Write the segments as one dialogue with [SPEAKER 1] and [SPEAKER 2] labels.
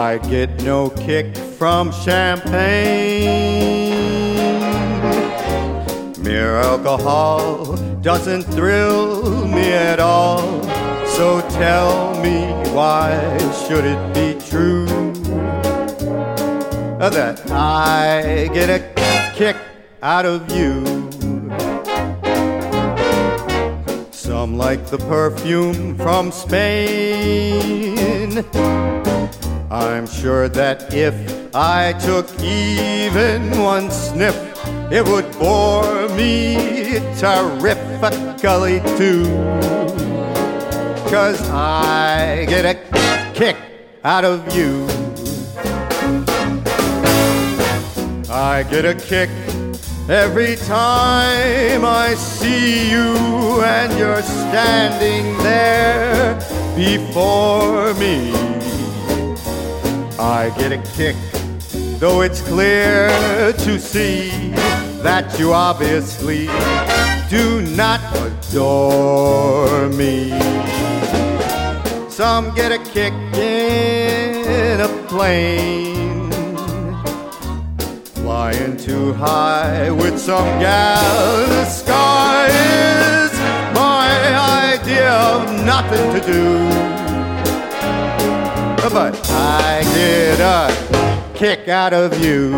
[SPEAKER 1] I get no kick from champagne. Mere alcohol doesn't thrill me at all. So tell me, why should it be true that I get a kick out of you? Some like the perfume from Spain. I'm sure that if I took even one sniff, it would bore me terrifically too. 'Cause I get a kick out of you. I get a kick every time I see you and you're standing there before me. I get a kick, though it's clear to see that you obviously do not adore me. Some get a kick in a plane, flying too high with some gal. The sky is my idea of nothing to do, but I get a kick out of you.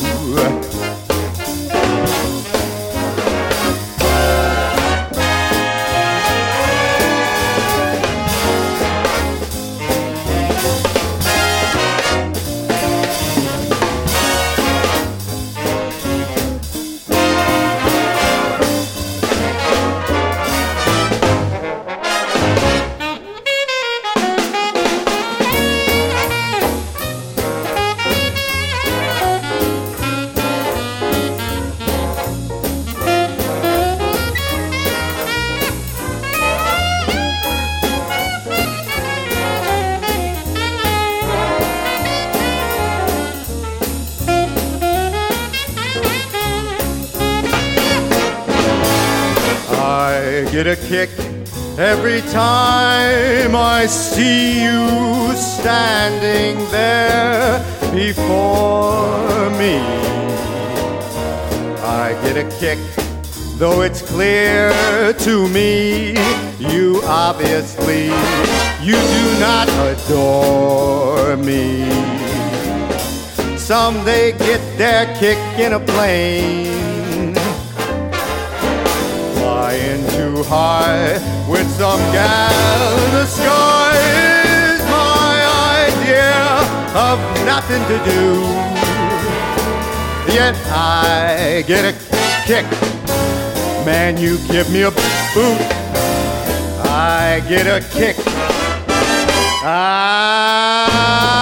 [SPEAKER 1] I get a kick every time I see you standing there before me. I get a kick, though it's clear to me you obviously you do not adore me. Some they get their kick in a plane, flying too high with some gal. The sky is my idea of nothing to do, yet I get a kick. Man, you give me a boot, I get a kick.